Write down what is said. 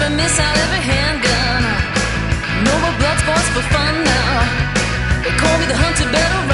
to miss out every handgun. No more blood sports for fun now. They call me the hunted battle